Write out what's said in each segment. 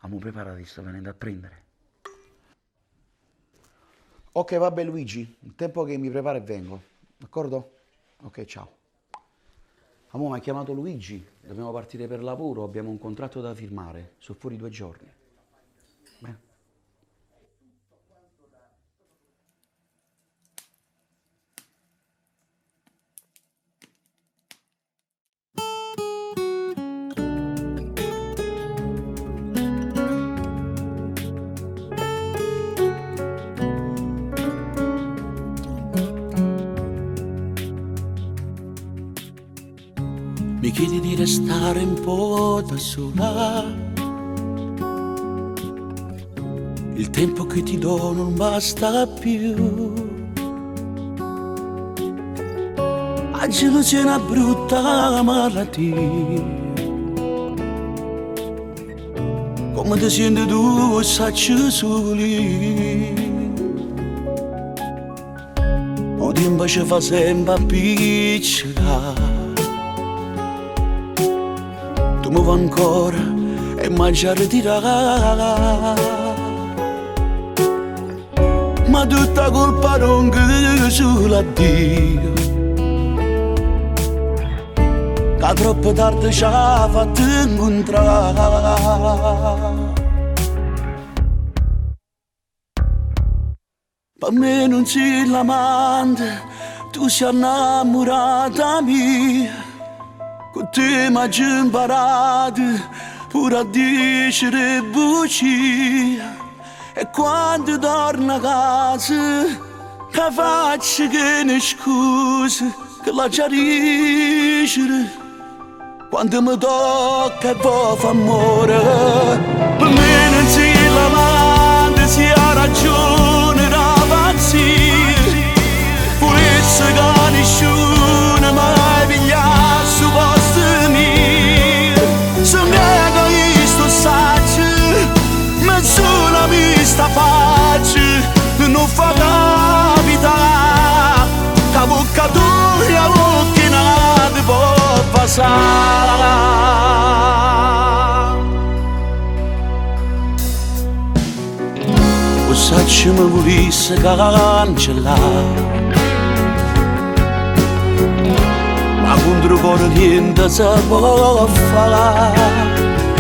Amo, preparati, sto venendo a prendere. Ok, vabbè Luigi, il tempo che mi preparo e vengo, d'accordo? Ok, ciao. Amo, mi ha chiamato Luigi, dobbiamo partire per lavoro, abbiamo un contratto da firmare, sono fuori 2 giorni. Bene. Mi chiedi di restare un po' da sola. Il tempo che ti do non basta più. Oggi non c'è una brutta malattia. Come ti senti tu, sacci soli. O tempo ci fa sempre appiccicare. Tu mi vuoi ancora e mi già ritirare. Ma tutta colpa non che sulla Dio, che troppo tardi ci ha fatto incontrare. Per me non sei l'amante, tu sei innamorata mia. Con te mi hai imparato pure a dicere bugie. E quando torno a casa che faccio che ne scuse, che la chiarisce. Quando mi tocca e poi fa amore, per me non sei l'amante, sei la ragione da pazzia. Volesse che nessuno mai pigliasse su posto mio. Sono egoista, saggio, ma solo mi sta faccia non fa capitare che bocca tua e bocca nata può passare. O saggio mi volesse cancellare, ma contro cuore niente si può fare.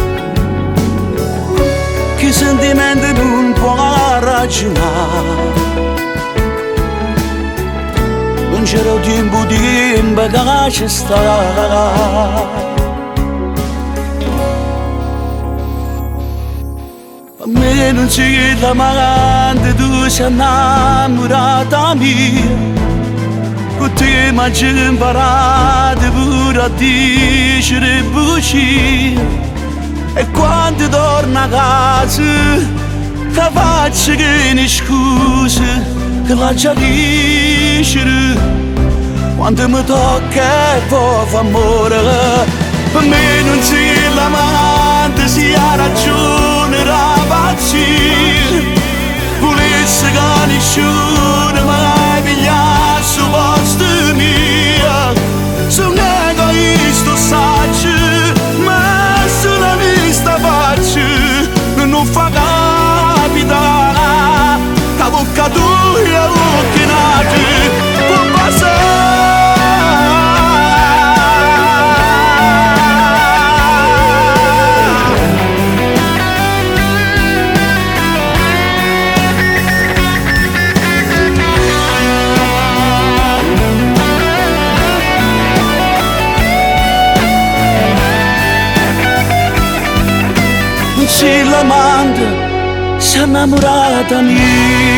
Che sentimento non può ragionare, non c'era tempo di che ci sta. Per me non sei l'amante, tu sei innamorata mia. Con te mi hai imparato pure a dicere bugie. E quando torno a casa che faccio che ne scuse, che la chiarisce. Quando mi tocca e poi fa amore, per me non sei l'amante, sei la ragione da pazzia. Volesse che nessuno mai pigliasse su posto mio. Sono egoista, saggio, ma sulla vista faccio non fa capitare che bocca tua e bocca nata può passare. Sei l'amante, sei innamorata mia.